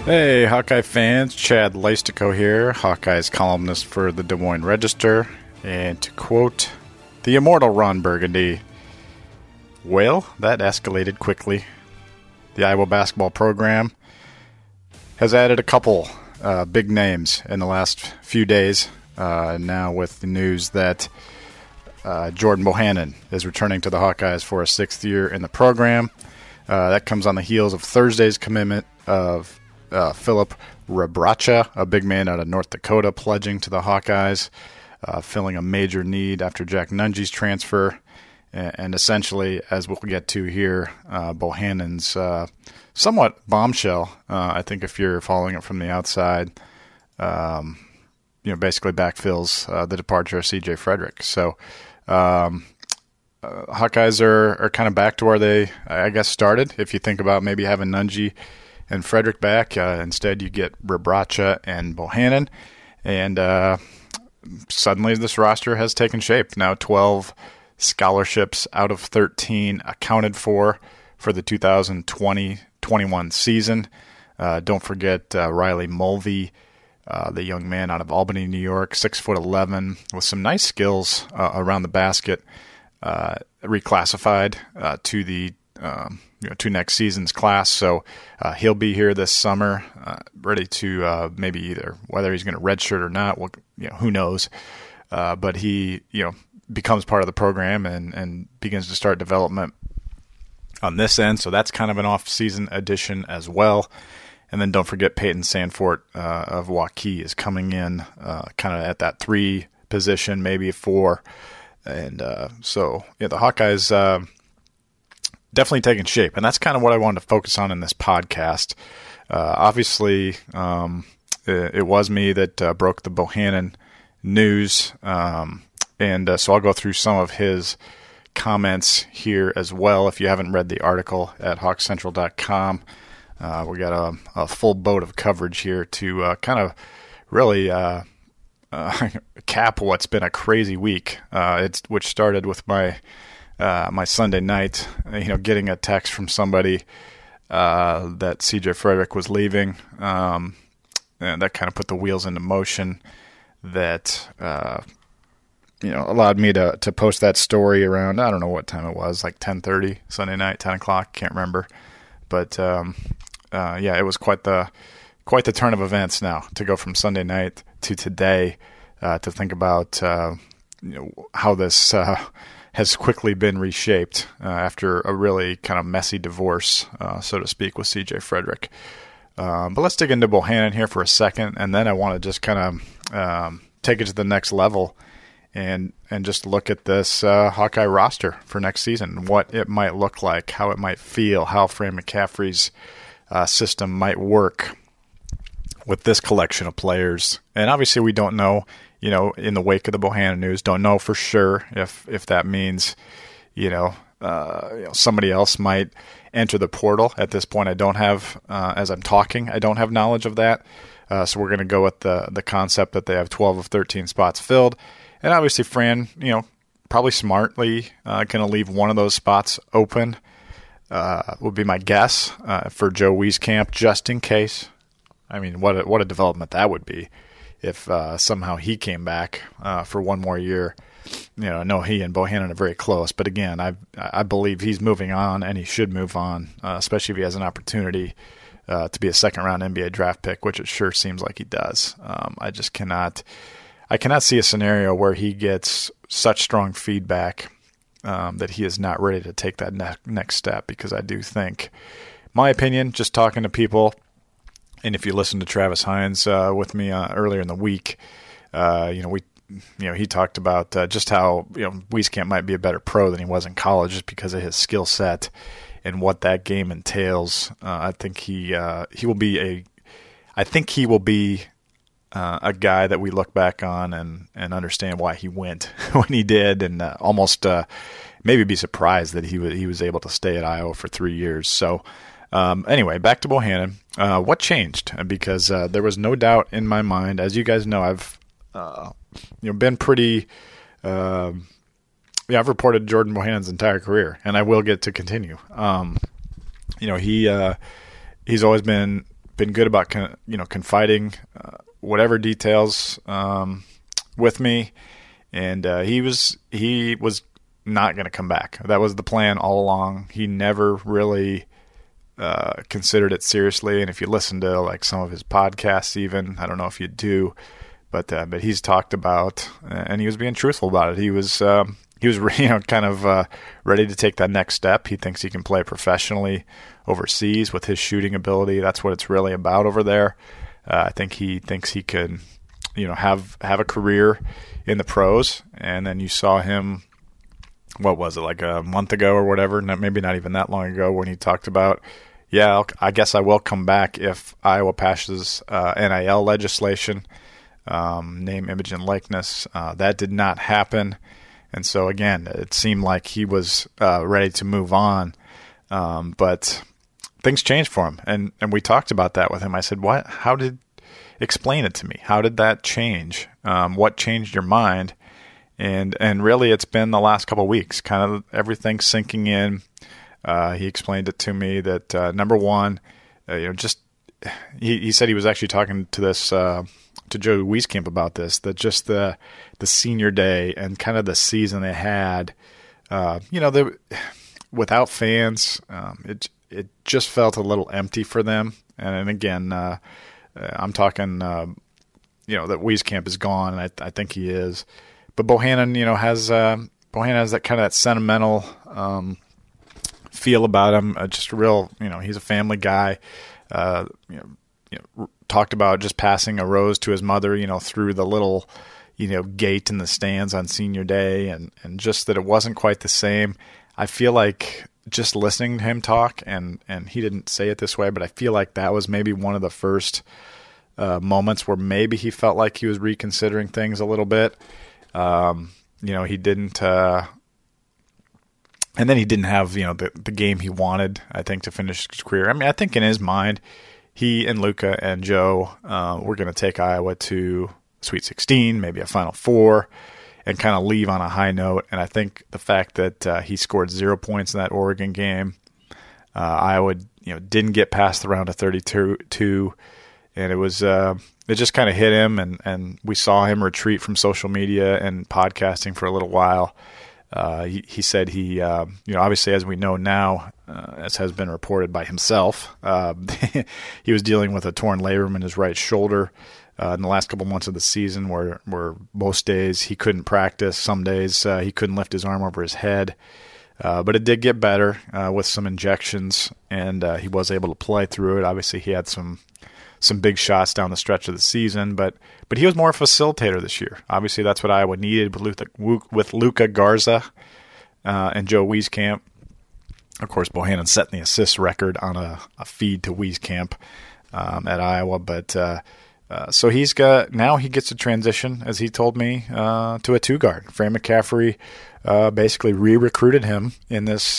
Hey, Hawkeye fans, Chad Leistico here, Hawkeye's columnist for the Des Moines Register. And to quote the immortal Ron Burgundy, well, that escalated quickly. The Iowa basketball program has added a couple big names in the last few days. Now with the news that Jordan Bohannon is returning to the Hawkeyes for a sixth year in the program. That comes on the heels of Thursday's commitment of Filip Rebraca, a big man out of North Dakota, pledging to the Hawkeyes, filling a major need after Jack Nunge's transfer. And essentially, as we'll get to here, Bohannon's somewhat bombshell. I think if you're following it from the outside, basically backfills the departure of C.J. Frederick. So Hawkeyes are kind of back to where they, I guess, started. If you think about maybe having Nunge and Frederick back, instead you get Rebraca and Bohannon, and suddenly this roster has taken shape. Now 12 scholarships out of 13 accounted for the 2020-21 season. Don't forget Riley Mulvey, the young man out of Albany, New York, 6'11", with some nice skills around the basket, reclassified to the to next season's class. So he'll be here this summer, ready to maybe either whether he's going to redshirt or not. Well, who knows? But he becomes part of the program and begins to start development on this end. So that's kind of an off-season addition as well. And then don't forget Peyton Sanfort of Waukee is coming in kind of at that 3 position, maybe 4. And so the Hawkeyes definitely taking shape. And that's kind of what I wanted to focus on in this podcast. Obviously, it was me that broke the Bohannon news. And so I'll go through some of his comments here as well. If you haven't read the article at hawkcentral.com, we got a full boat of coverage here to kind of really cap what's been a crazy week. Which started with my Sunday night, getting a text from somebody that C.J. Frederick was leaving, and that kind of put the wheels into motion. That allowed me to post that story around, I don't know what time it was, like 10:30 Sunday night, 10 o'clock, can't remember. But it was quite the turn of events now to go from Sunday night to today, to think about how this has quickly been reshaped after a really kind of messy divorce, so to speak, with C.J. Frederick. But let's dig into Bohannon here for a second, and then I want to just kind of take it to the next level and just look at this Hawkeye roster for next season, what it might look like, how it might feel, how Fran McCaffrey's system might work with this collection of players. And obviously we don't know, in the wake of the Bohannon news, don't know for sure if that means, somebody else might enter the portal. At this point, I don't have, as I'm talking, I don't have knowledge of that. So we're going to go with the concept that they have 12 of 13 spots filled. And obviously Fran, probably smartly going to leave one of those spots open, would be my guess, for Joe Wieskamp, just in case. I mean, what a development that would be if somehow he came back for one more year. I know he and Bohannon are very close, but again, I believe he's moving on, and he should move on, especially if he has an opportunity to be a second-round NBA draft pick, which it sure seems like he does. I cannot see a scenario where he gets such strong feedback that he is not ready to take that next step, because I do think, my opinion, just talking to people, and if you listen to Travis Hines with me earlier in the week, he talked about just how Wieskamp might be a better pro than he was in college, just because of his skill set and what that game entails. I think he will be a guy that we look back on and understand why he went when he did, and almost maybe be surprised that he was able to stay at Iowa for 3 years. So anyway, back to Bohannon. What changed? Because there was no doubt in my mind. As you guys know, I've been pretty. I've reported Jordan Bohannon's entire career, and I will get to continue. He's always been been good about confiding whatever details with me, and he was not going to come back. That was the plan all along. He never really considered it seriously, and if you listen to like some of his podcasts, even I don't know if you do, but he's talked about, and he was being truthful about it. He was kind of ready to take that next step. He thinks he can play professionally overseas with his shooting ability. That's what it's really about over there. I think he thinks he could, have a career in the pros. And then you saw him, what was it, like a month ago or whatever, maybe not even that long ago, when he talked about, I guess I will come back if Iowa passes NIL legislation, name, image, and likeness. That did not happen. And so, again, it seemed like he was ready to move on. But things changed for him. And we talked about that with him. I said, explain it to me. How did that change? What changed your mind? And really, it's been the last couple of weeks, kind of everything sinking in. He explained it to me that, number one, he said he was actually talking to this to Joe Wieskamp about this, that just the senior day and kind of the season they had, without fans, it just felt a little empty for them. And again, I'm talking, that Wieskamp is gone, and I think he is. But Bohannon, has that kind of that sentimental feel about him. Just a real, he's a family guy. Talked about just passing a rose to his mother, through the little, gate in the stands on senior day, and just that it wasn't quite the same. I feel like just listening to him talk, and he didn't say it this way, but I feel like that was maybe one of the first moments where maybe he felt like he was reconsidering things a little bit. He didn't, and then he didn't have, the game he wanted, I think, to finish his career. I mean, I think in his mind, he and Luka and Joe were going to take Iowa to Sweet 16, maybe a Final Four, and kind of leave on a high note. And I think the fact that he scored 0 points in that Oregon game, Iowa, didn't get past the round of 32, and it was it just kind of hit him, and we saw him retreat from social media and podcasting for a little while. He said he, obviously, as we know now, as has been reported by himself, he was dealing with a torn labrum in his right shoulder in the last couple months of the season, where most days he couldn't practice. Some days he couldn't lift his arm over his head. But it did get better with some injections, and he was able to play through it. Obviously, he had some big shots down the stretch of the season, but he was more a facilitator this year. Obviously, that's what Iowa needed with Luka Garza and Joe Wieskamp. Of course, Bohannon setting the assist record on a feed to Wieskamp at Iowa. But so he gets to transition, as he told me, to a two-guard. Fran McCaffery basically re-recruited him in this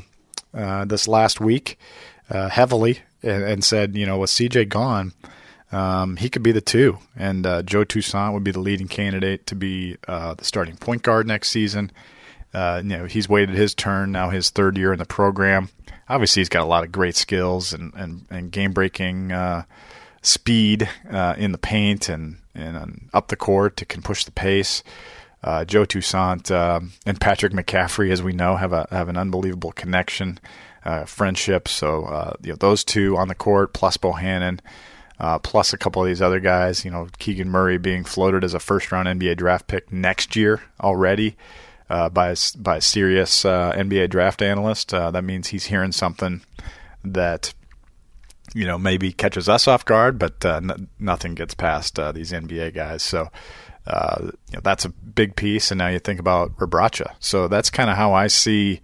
last week heavily, and said, with CJ gone, he could be the two, and Joe Toussaint would be the leading candidate to be the starting point guard next season. He's waited his turn, now his third year in the program. Obviously, he's got a lot of great skills and game-breaking speed in the paint and up the court, can push the pace. Joe Toussaint and Patrick McCaffery, as we know, have an unbelievable connection, friendship. So those two on the court, plus Bohannon, plus a couple of these other guys. Keegan Murray being floated as a first-round NBA draft pick next year already by a serious NBA draft analyst. That means he's hearing something that maybe catches us off guard, but nothing gets past these NBA guys. So. That's a big piece, and now you think about Rebraca. So that's kind of how I see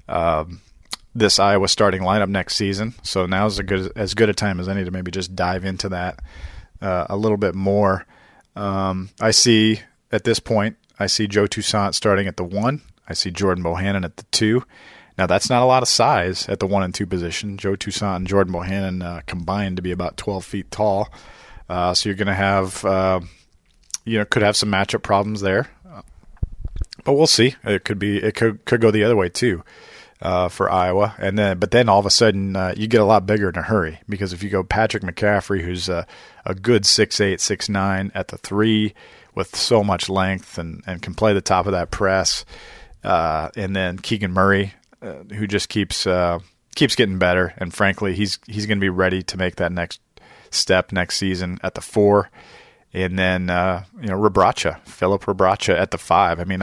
this Iowa starting lineup next season. So now's as good a time as any to maybe just dive into that a little bit more. I see at this point, Joe Toussaint starting at the 1. I see Jordan Bohannon at the 2. Now that's not a lot of size at the 1 and 2 position. Joe Toussaint and Jordan Bohannon combined to be about 12 feet tall. So you're going to have could have some matchup problems there, but we'll see. It could go the other way too. for Iowa. But then all of a sudden you get a lot bigger in a hurry, because if you go Patrick McCaffrey, who's a good 6'8", 6'9" at the 3 with so much length and can play the top of that press, and then Keegan Murray, who just keeps getting better, and frankly he's going to be ready to make that next step next season at the 4, and then Philip Rebraca at the 5. I mean,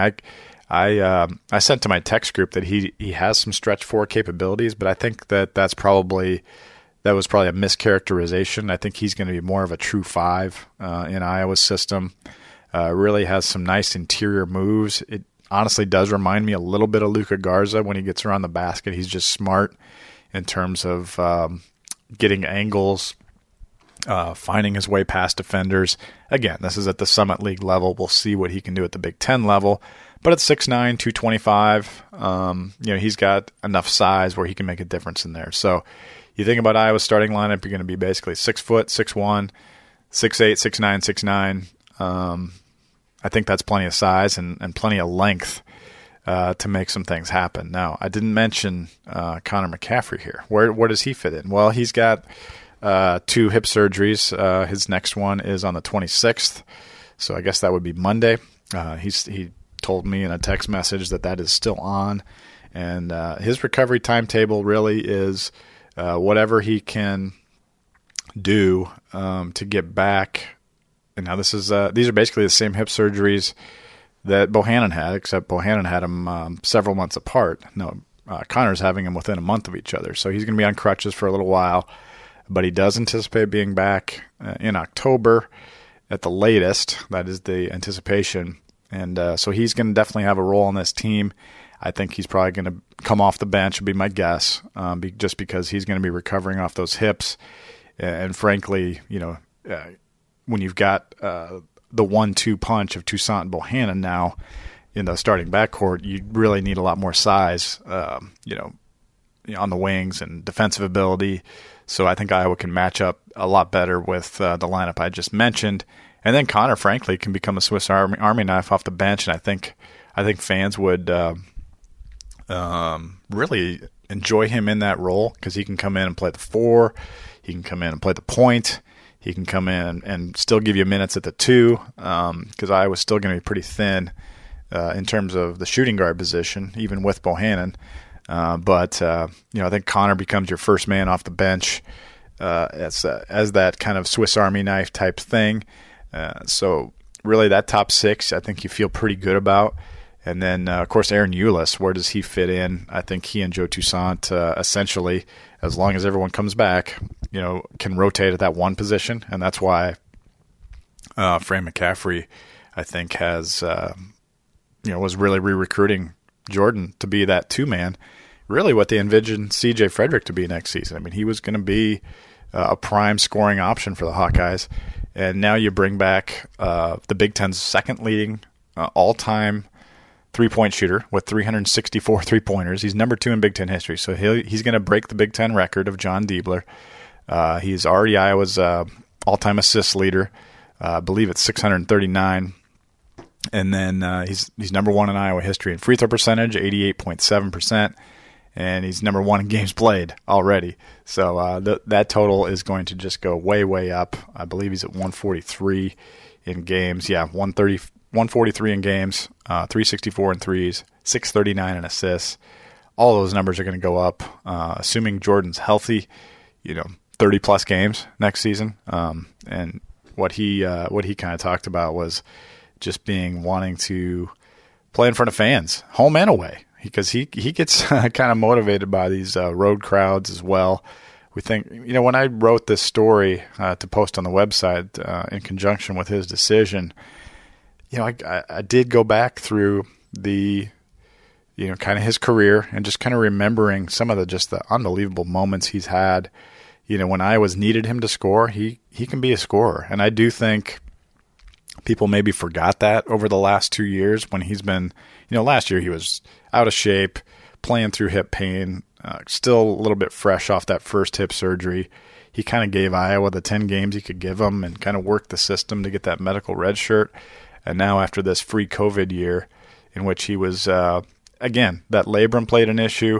I sent to my text group that he has some stretch 4 capabilities, but I think that was probably a mischaracterization. I think he's going to be more of a true 5 in Iowa's system. Really has some nice interior moves. It honestly does remind me a little bit of Luka Garza when he gets around the basket. He's just smart in terms of getting angles, finding his way past defenders. Again, this is at the Summit League level. We'll see what he can do at the Big Ten level. But at 6'9", 225, he's got enough size where he can make a difference in there. So you think about Iowa's starting lineup, you're going to be basically 6 foot, 6'1", 6'8", 6'9", 6'9". I think that's plenty of size and plenty of length to make some things happen. Now, I didn't mention Connor McCaffrey here. Where does he fit in? Well, he's got 2 hip surgeries. His next one is on the 26th, so I guess that would be Monday. He told me in a text message that is still on, and his recovery timetable really is whatever he can do to get back. And now these are basically the same hip surgeries that Bohannon had, except Bohannon had them several months apart. No, Connor's having them within a month of each other, so he's going to be on crutches for a little while, but he does anticipate being back in October at the latest. That is the anticipation. And so he's going to definitely have a role on this team. I think he's probably going to come off the bench, would be my guess, just because he's going to be recovering off those hips. And frankly, when you've got the 1-2 punch of Toussaint and Bohannon now in the starting backcourt, you really need a lot more size, on the wings and defensive ability. So I think Iowa can match up a lot better with the lineup I just mentioned. And then Connor, frankly, can become a Swiss Army knife off the bench, and I think fans would really enjoy him in that role, because he can come in and play the 4, he can come in and play the point, he can come in and still give you minutes at the 2, because Iowa's still going to be pretty thin in terms of the shooting guard position, even with Bohannon. But I think Connor becomes your first man off the bench as that kind of Swiss Army knife type thing. So really that top 6, I think you feel pretty good about. And then, of course, Aaron Eulis, where does he fit in? I think he and Joe Toussaint, essentially, as long as everyone comes back, can rotate at that 1 position. And that's why Fran McCaffrey, I think, has, was really re-recruiting Jordan to be that 2-man. Really what they envisioned C.J. Frederick to be next season. I mean, he was going to be a prime scoring option for the Hawkeyes. And now you bring back the Big Ten's second leading all-time three-point shooter with 364 three-pointers. He's number 2 in Big Ten history, so he's going to break the Big Ten record of John Diebler. He's already Iowa's all-time assist leader. I believe it's 639. And then he's number 1 in Iowa history in free throw percentage, 88.7%. And he's number 1 in games played already. So that total is going to just go way, way up. I believe he's at 143 in games. Yeah, 143 in games, 364 in threes, 639 in assists. All those numbers are going to go up, assuming Jordan's healthy, 30-plus games next season. And what he kind of talked about was just wanting to play in front of fans, home and away. Because he gets kind of motivated by these road crowds as well. We think, when I wrote this story to post on the website in conjunction with his decision, I did go back through the, kind of his career and just kind of remembering some of the unbelievable moments he's had. When Iowa's needed him to score, he can be a scorer. And I do think people maybe forgot that over the last 2 years when he's been, last year he was out of shape, playing through hip pain, still a little bit fresh off that first hip surgery. He kind of gave Iowa the 10 games he could give them and kind of worked the system to get that medical red shirt. And now after this free COVID year in which he was, again, that labrum played an issue.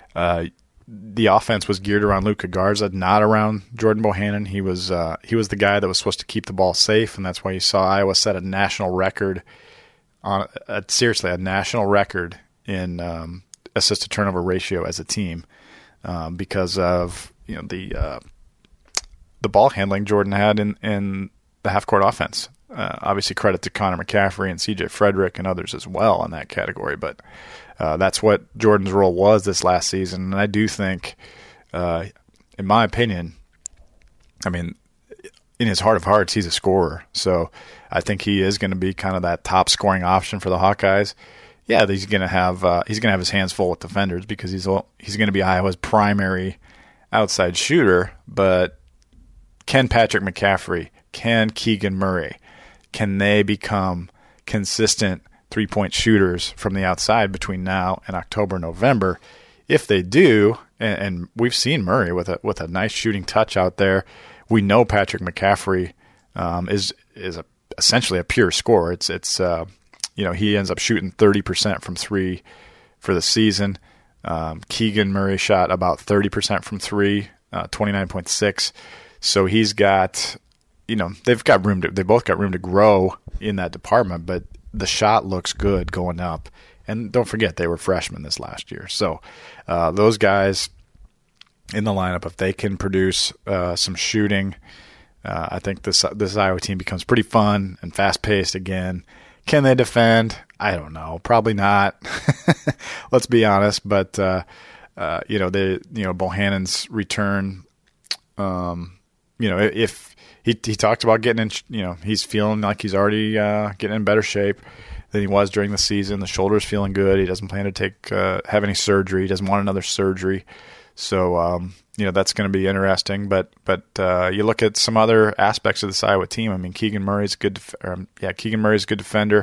The offense was geared around Luka Garza, not around Jordan Bohannon. He was the guy that was supposed to keep the ball safe, and that's why you saw Iowa set a national record seriously a national record in assist to turnover ratio as a team because of the ball handling Jordan had in the half court offense. Obviously, credit to Connor McCaffrey and C.J. Frederick and others as well in that category, but that's what Jordan's role was this last season. And I do think, in my opinion, I mean, in his heart of hearts, he's a scorer. So I think he is going to be kind of that top scoring option for the Hawkeyes. Yeah, he's going to have his hands full with defenders because he's going to be Iowa's primary outside shooter. But can Patrick McCaffrey, can Keegan Murray, can they become consistent three-point shooters from the outside between now and October, November? If they do, and we've seen Murray with a nice shooting touch out there, we know Patrick McCaffrey is essentially a pure scorer. He ends up shooting 30% from three for the season. Keegan Murray shot about 30% from three, 29.6. So he's got, they both got room to grow in that department, but the shot looks good going up. And don't forget, they were freshmen this last year. So those guys in the lineup, if they can produce some shooting, I think this Iowa team becomes pretty fun and fast-paced again. Can they defend? I don't know. Probably not. Let's be honest. But Bohannon's return. If he talked about getting in, he's feeling like he's already getting in better shape than he was during the season. The shoulder's feeling good. He doesn't plan to have any surgery. He doesn't want another surgery. So that's going to be interesting. But you look at some other aspects of this Iowa team. I mean, Keegan Murray's a good defender.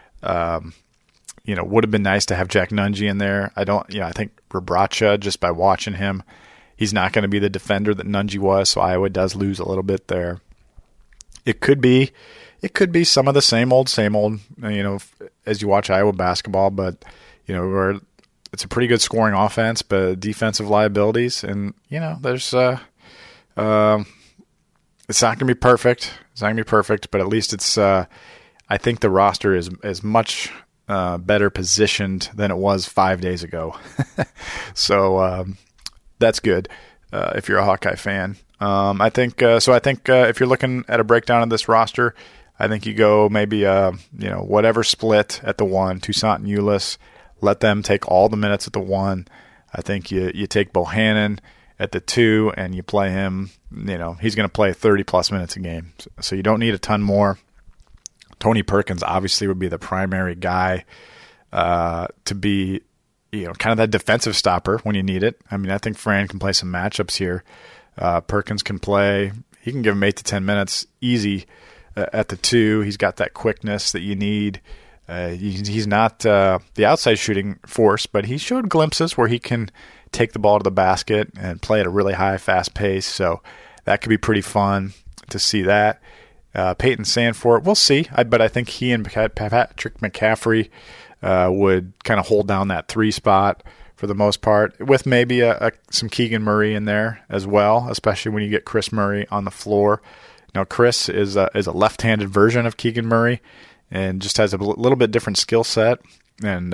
Would have been nice to have Jack Nunge in there. I think Rebraca, just by watching him, he's not going to be the defender that Nunge was. So Iowa does lose a little bit there. It could be some of the same old, as you watch Iowa basketball, but where it's a pretty good scoring offense, but defensive liabilities, and there's it's not going to be perfect. It's not going to be perfect, but at least it's. I think the roster is much better positioned than it was 5 days ago. So that's good if you're a Hawkeye fan. I think if you're looking at a breakdown of this roster, I think you go maybe whatever split at the 1, Toussaint and Ulis. Let them take all the minutes at the 1. I think you take Bohannon at the 2 and you play him. He's going to play 30-plus minutes a game. So you don't need a ton more. Tony Perkins obviously would be the primary guy to be, kind of that defensive stopper when you need it. I mean, I think Fran can play some matchups here. Perkins can play. He can give him 8 to 10 minutes easy at the 2. He's got that quickness that you need. He's not the outside shooting force, but he showed glimpses where he can take the ball to the basket and play at a really high, fast pace. So that could be pretty fun to see that. Peyton Sandfort, we'll see. But I think he and Patrick McCaffrey would kind of hold down that 3 spot for the most part, with maybe some Keegan Murray in there as well, especially when you get Chris Murray on the floor. Now, Chris is a left-handed version of Keegan Murray, and just has a little bit different skill set. And,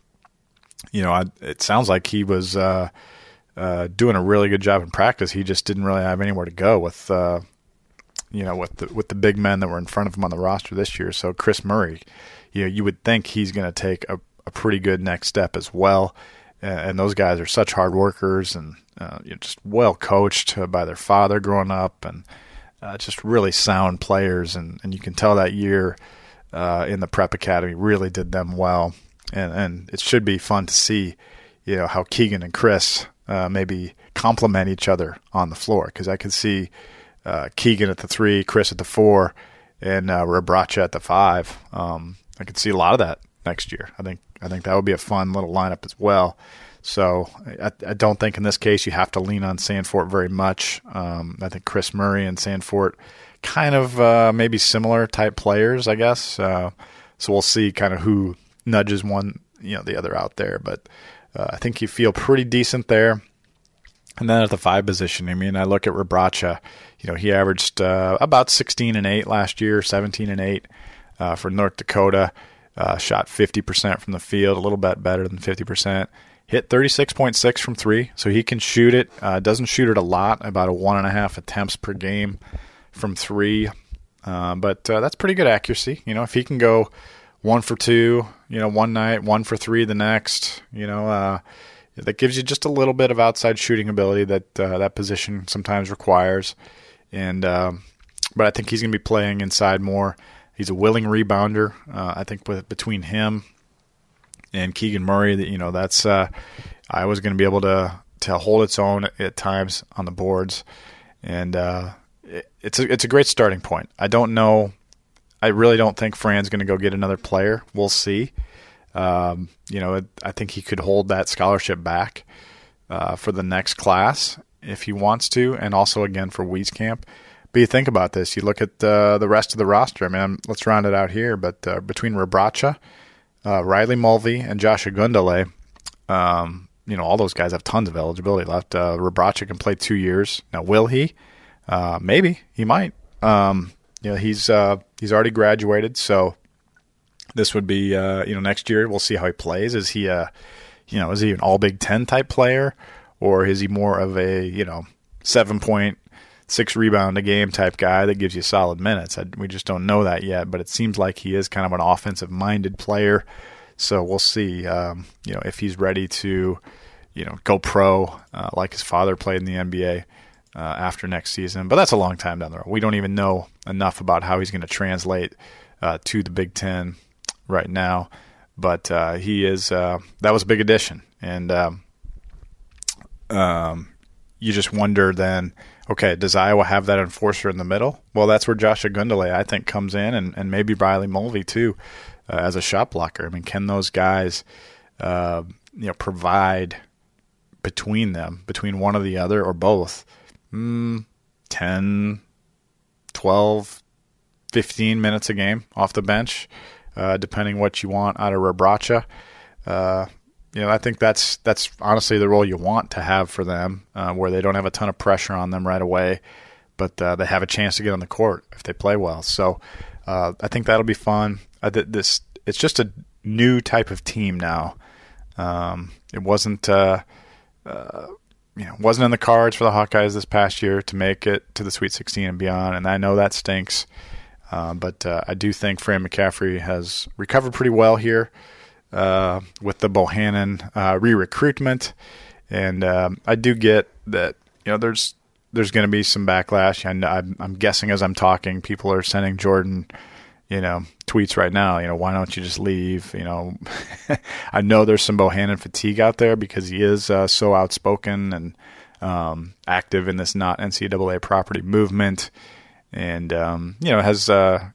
it sounds like he was doing a really good job in practice. He just didn't really have anywhere to go with the big men that were in front of him on the roster this year. So Chris Murray, you would think he's going to take a pretty good next step as well. And those guys are such hard workers and just well coached by their father growing up, and just really sound players. And you can tell that year in the prep academy really did them well, and it should be fun to see how Keegan and Chris maybe complement each other on the floor, because I could see Keegan at the 3, Chris at the 4, and Rebraca at the 5. I could see a lot of that next year. I think that would be a fun little lineup as well. So I don't think in this case you have to lean on Sandfort very much. I think Chris Murray and Sandfort kind of maybe similar type players, I guess. So we'll see kind of who nudges one, the other out there. But I think you feel pretty decent there. And then at the 5 position, I mean, I look at Rebraca. He averaged about 16-8 last year, 17-8 for North Dakota. Shot 50% from the field, a little bit better than 50%. Hit 36.6 from 3, so he can shoot it. Doesn't shoot it a lot, about a 1.5 attempts per game from 3. But that's pretty good accuracy. If he can go 1 for 2, one night, 1 for 3 the next, that gives you just a little bit of outside shooting ability that that position sometimes requires. And but I think he's going to be playing inside more. He's a willing rebounder. I think between him and Keegan Murray, that's Iowa's going to be able to hold its own at times on the boards, and it's a great starting point. I don't know. I really don't think Fran's going to go get another player. We'll see. I think he could hold that scholarship back for the next class if he wants to, and also again for Wieskamp. But you think about this. You look at the rest of the roster. I mean, let's round it out here. But between Rebraca, Riley Mulvey, and Josh Agundale, all those guys have tons of eligibility left. Rebraca can play 2 years. Now, will he? Maybe. He might. He's already graduated, so this would be next year. We'll see how he plays. Is he is he an all Big Ten type player, or is he more of a 7.6 rebound a game type guy that gives you solid minutes? We just don't know that yet, but it seems like he is kind of an offensive minded player. So we'll see if he's ready to go pro like his father played in the NBA after next season. But that's a long time down the road. We don't even know enough about how he's going to translate to the Big Ten right now. But he is that was a big addition. And you just wonder then, okay, does Iowa have that enforcer in the middle? Well, that's where Josh Agundale, I think, comes in, and maybe Riley Mulvey too, as a shot blocker. I mean, can those guys provide between one or the other or both 10, 12, 15 minutes a game off the bench, depending what you want out of Rebraca? I think that's honestly the role you want to have for them, where they don't have a ton of pressure on them right away, but they have a chance to get on the court if they play well. So I think that'll be fun. It's just a new type of team now. It wasn't wasn't in the cards for the Hawkeyes this past year to make it to the Sweet 16 and beyond, and I know that stinks. But I do think Fran McCaffery has recovered pretty well here with the Bohannon re-recruitment, and I do get that there's going to be some backlash. I'm guessing as I'm talking, people are sending Jordan tweets right now. Why don't you just leave? I know there's some Bohannon fatigue out there because he is so outspoken and active in this not NCAA property movement. And has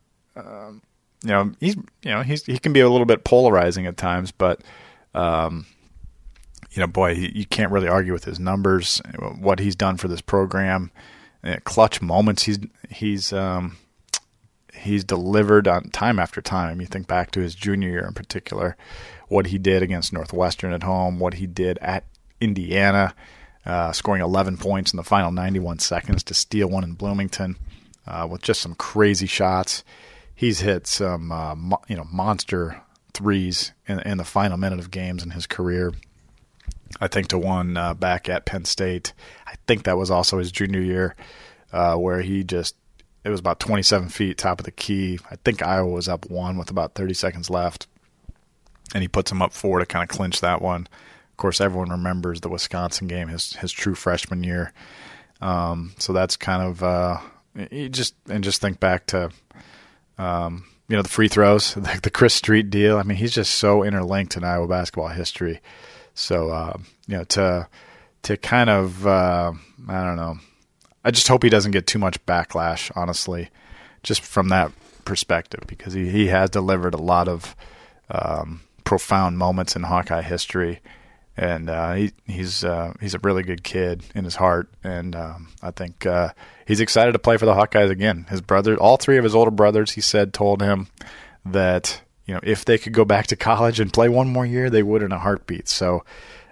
he can be a little bit polarizing at times, but boy, you can't really argue with his numbers, what he's done for this program, clutch moments he's delivered on time after time. You think back to his junior year in particular, what he did against Northwestern at home, what he did at Indiana, scoring 11 points in the final 91 seconds to steal one in Bloomington. With just some crazy shots. He's hit some monster threes in the final minute of games in his career. I think to one back at Penn State. I think that was also his junior year, where it was about 27 feet top of the key. I think Iowa was up 1 with about 30 seconds left, and he puts them up 4 to kind of clinch that one. Of course, everyone remembers the Wisconsin game, his true freshman year. So that's kind of just think back to the free throws, the Chris Street deal. I mean, he's just so interlinked in Iowa basketball history. So to kind of I don't know. I just hope he doesn't get too much backlash, honestly, just from that perspective, because he has delivered a lot of profound moments in Hawkeye history. And he's a really good kid in his heart, and I think he's excited to play for the Hawkeyes again. His brother, all 3 of his older brothers, he said, told him that if they could go back to college and play one more year, they would in a heartbeat. So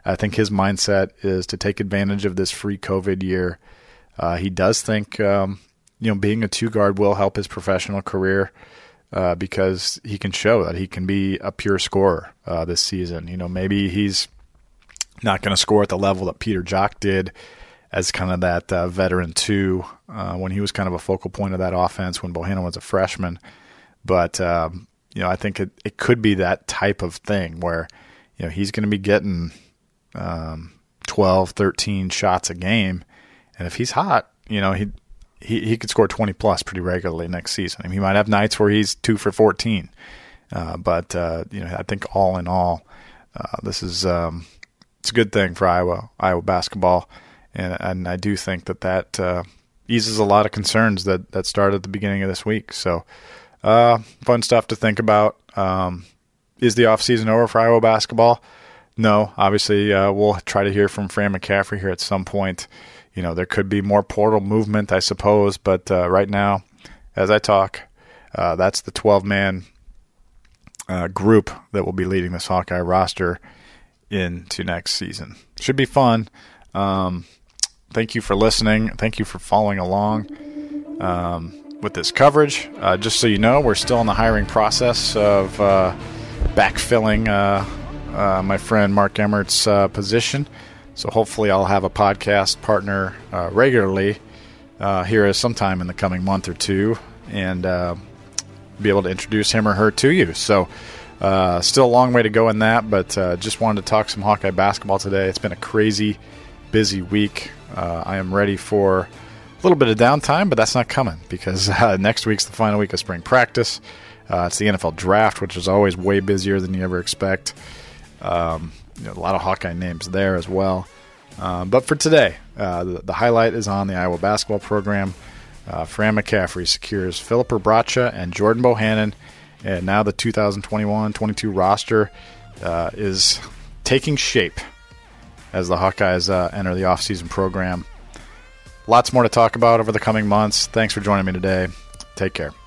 I think his mindset is to take advantage of this free COVID year. He does think, being a two-guard will help his professional career because he can show that he can be a pure scorer this season. Maybe he's not going to score at the level that Peter Jok did as kind of that veteran two when he was kind of a focal point of that offense when Bohannon was a freshman. But, I think it could be that type of thing where, he's going to be getting 12, 13 shots a game. And if he's hot, he could score 20-plus pretty regularly next season. I mean, he might have nights where he's 2 for 14. But I think all in all, this is it's a good thing for Iowa basketball. And I do think that eases a lot of concerns that started at the beginning of this week. So fun stuff to think about. Is the offseason over for Iowa basketball? No. Obviously, we'll try to hear from Fran McCaffery here at some point. There could be more portal movement, I suppose. But right now, as I talk, that's the 12-man group that will be leading this Hawkeye roster into next season. Should be fun. Thank you for listening. Thank you for following along with this coverage. Just so you know, we're still in the hiring process of backfilling my friend Mark Emmert's position. So hopefully I'll have a podcast partner regularly here sometime in the coming month or two and be able to introduce him or her to you. So still a long way to go in that, but just wanted to talk some Hawkeye basketball today. It's been a crazy, busy week. I am ready for a little bit of downtime, but that's not coming because next week's the final week of spring practice. It's the NFL draft, which is always way busier than you ever expect. A lot of Hawkeye names there as well. But for today, the highlight is on the Iowa basketball program. Fran McCaffery secures Philip Bracha and Jordan Bohannon. And now the 2021-22 roster is taking shape as the Hawkeyes enter the offseason program. Lots more to talk about over the coming months. Thanks for joining me today. Take care.